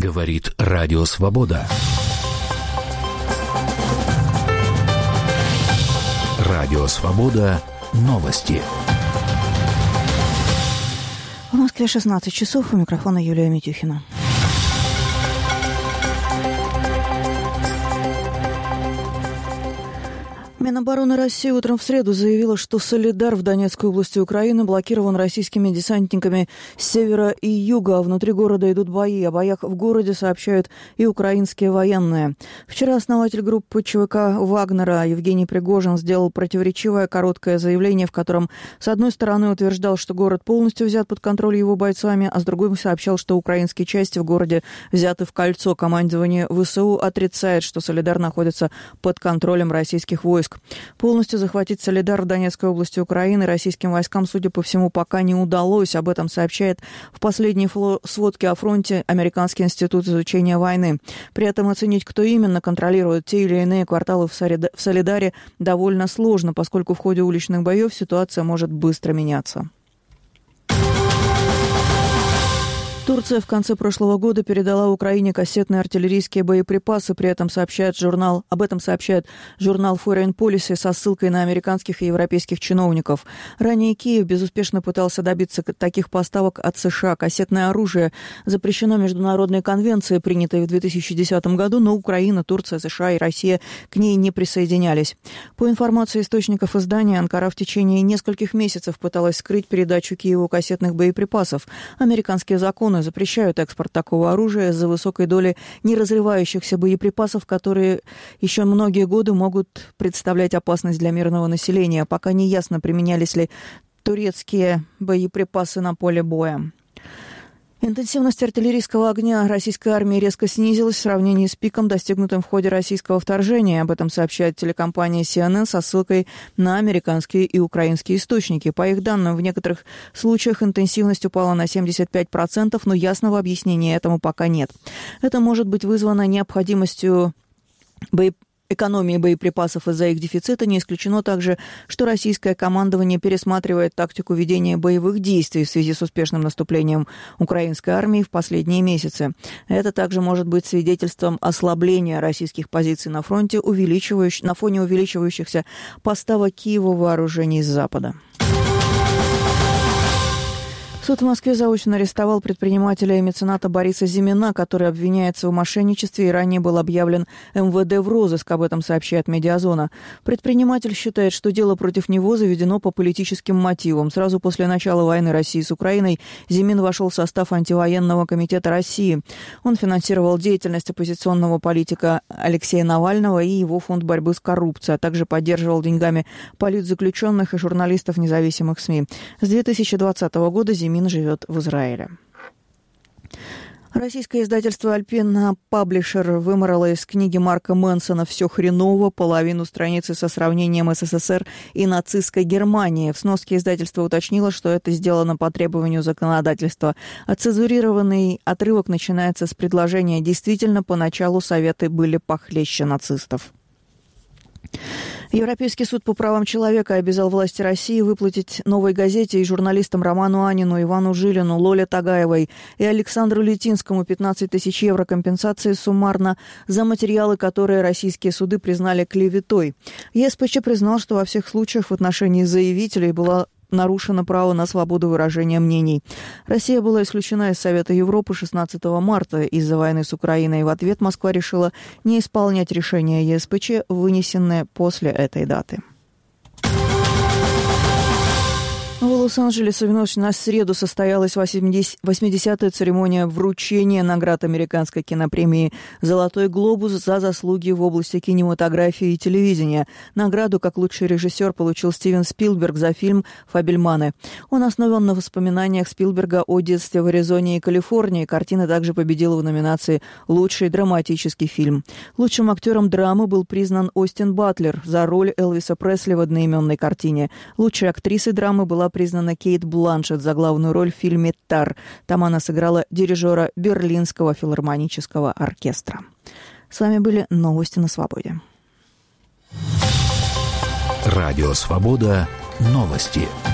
Говорит Радио Свобода. Радио Свобода. Новости. В Москве 16 часов. У микрофона Юлия Митюхина. Минобороны России утром в среду заявила, что Солидар в Донецкой области Украины блокирован российскими десантниками с севера и юга, а внутри города идут бои. О боях в городе сообщают и украинские военные. Вчера основатель группы ЧВК «Вагнера» Евгений Пригожин сделал противоречивое короткое заявление, в котором, с одной стороны, утверждал, что город полностью взят под контроль его бойцами, а с другой сообщал, что украинские части в городе взяты в кольцо. Командование ВСУ отрицает, что Солидар находится под контролем российских войск. Полностью захватить Солидар в Донецкой области Украины российским войскам, судя по всему, пока не удалось. Об этом сообщает в последней сводке о фронте Американский институт изучения войны. При этом оценить, кто именно контролирует те или иные кварталы в Солидаре, довольно сложно, поскольку в ходе уличных боев ситуация может быстро меняться. Турция в конце прошлого года передала Украине кассетные артиллерийские боеприпасы, при этом об этом сообщает журнал Foreign Policy со ссылкой на американских и европейских чиновников. Ранее Киев безуспешно пытался добиться таких поставок от США. Кассетное оружие запрещено международной конвенцией, принятой в 2010 году, но Украина, Турция, США и Россия к ней не присоединялись. По информации источников издания, Анкара в течение нескольких месяцев пыталась скрыть передачу Киеву кассетных боеприпасов. Американские законы запрещают экспорт такого оружия из-за высокой доли неразрывающихся боеприпасов, которые еще многие годы могут представлять опасность для мирного населения. Пока не ясно, применялись ли турецкие боеприпасы на поле боя. Интенсивность артиллерийского огня российской армии резко снизилась в сравнении с пиком, достигнутым в ходе российского вторжения. Об этом сообщает телекомпания CNN со ссылкой на американские и украинские источники. По их данным, в некоторых случаях интенсивность упала на 75%, но ясного объяснения этому пока нет. Это может быть вызвано необходимостью экономии боеприпасов из-за их дефицита. Не исключено также, что российское командование пересматривает тактику ведения боевых действий в связи с успешным наступлением украинской армии в последние месяцы. Это также может быть свидетельством ослабления российских позиций на фронте, на фоне увеличивающихся поставок Киеву вооружений с Запада. Суд в Москве заочно арестовал предпринимателя и мецената Бориса Зимина, который обвиняется в мошенничестве и ранее был объявлен МВД в розыск. Об этом сообщает «Медиазона». Предприниматель считает, что дело против него заведено по политическим мотивам. Сразу после начала войны России с Украиной Зимин вошел в состав антивоенного комитета России. Он финансировал деятельность оппозиционного политика Алексея Навального и его фонд борьбы с коррупцией, а также поддерживал деньгами политзаключенных и журналистов независимых СМИ. С 2020 года Зимин живет в Израиле. Российское издательство «Альпина Паблишер» выморало из книги Марка Мэнсона «Все хреново» половину страницы со сравнением СССР и нацистской Германии. В сноске издательство уточнило, что это сделано по требованию законодательства. Отцензурированный отрывок начинается с предложения «Действительно, поначалу советы были похлеще нацистов». Европейский суд по правам человека обязал власти России выплатить «Новой газете» и журналистам Роману Анину, Ивану Жилину, Лоле Тагаевой и Александру Литинскому 15 тысяч евро компенсации суммарно за материалы, которые российские суды признали клеветой. ЕСПЧ признал, что во всех случаях в отношении заявителей было нарушено право на свободу выражения мнений. Россия была исключена из Совета Европы 16 марта из-за войны с Украиной. В ответ Москва решила не исполнять решение ЕСПЧ, вынесенное после этой даты. В Лос-Анджелесе в ночь на среду состоялась 80-я церемония вручения наград американской кинопремии «Золотой глобус» за заслуги в области кинематографии и телевидения. Награду как лучший режиссер получил Стивен Спилберг за фильм «Фабельманы». Он основан на воспоминаниях Спилберга о детстве в Аризоне и Калифорнии. Картина также победила в номинации «Лучший драматический фильм». Лучшим актером драмы был признан Остин Батлер за роль Элвиса Пресли в одноименной картине. Лучшей актрисой драмы была признана Кейт Бланшетт за главную роль в фильме «Тар». Там она сыграла дирижера Берлинского филармонического оркестра. С вами были новости на Свободе. Радио Свобода. Новости.